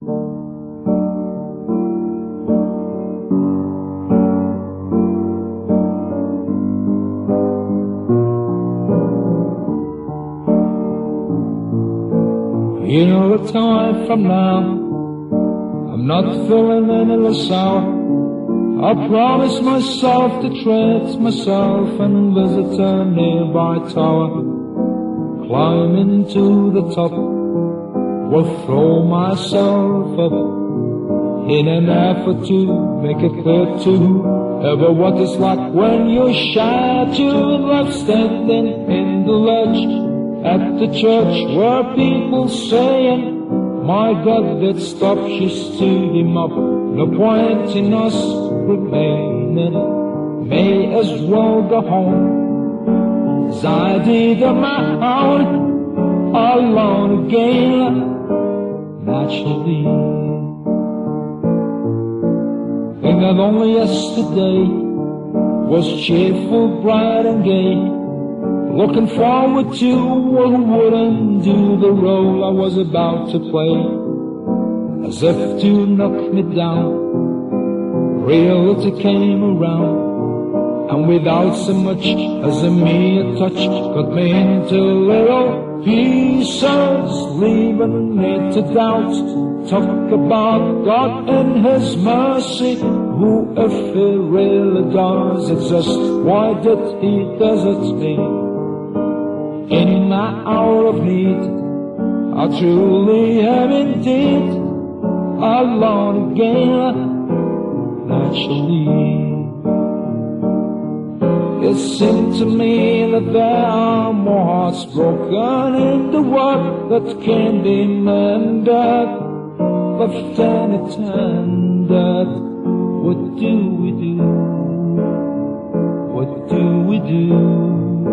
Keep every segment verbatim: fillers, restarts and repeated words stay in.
You know the time from now, I'm not feeling any less sour. I promised myself to treat myself and visit a nearby tower. Climbing to the top, will throw myself up in an effort to make it clear to whoever what it's like when you're shattered and left standing in the ledge at the church where people saying, my God, that stop, she stood him up. No point in us remaining, may as well go home, as I did on my own, alone again, naturally. Think that only yesterday was cheerful, bright and gay, looking forward to what wouldn't do the role I was about to play, as if to knock me down. Reality came around, and without so much as a mere touch, got me into little pieces, leaving me to doubt. Talk about God and His mercy, who if He really does exist, why did He desert me? In my hour of need, I truly am indeed alone again, naturally. It seemed to me that there are more hearts broken in the world that can be mended, left unattended. What do we do? What do we do?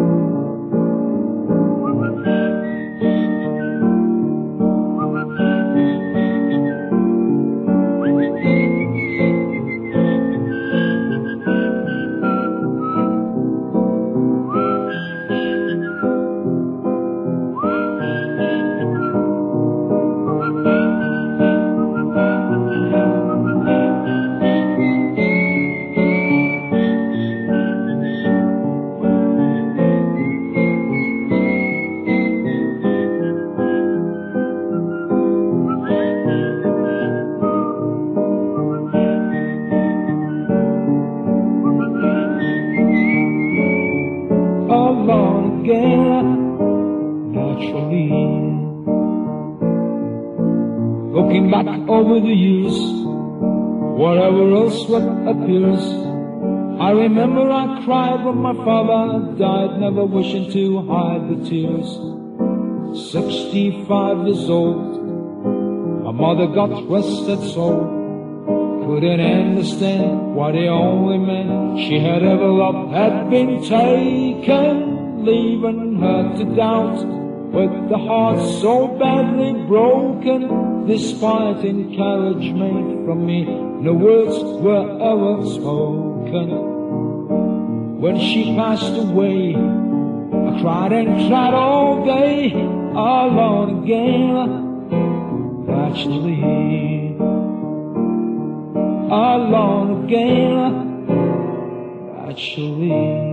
Alone again, naturally. Looking back over the years, whatever else what appears, I remember I cried when my father died, never wishing to hide the tears. Sixty-five years old, my mother got twisted soul, couldn't understand why the only man she had ever loved had been taken, leaving her to doubt, with the heart so badly broken. Despite encouragement from me, no words were ever spoken. When she passed away, I cried and cried all day, alone again, naturally. Alone again, naturally.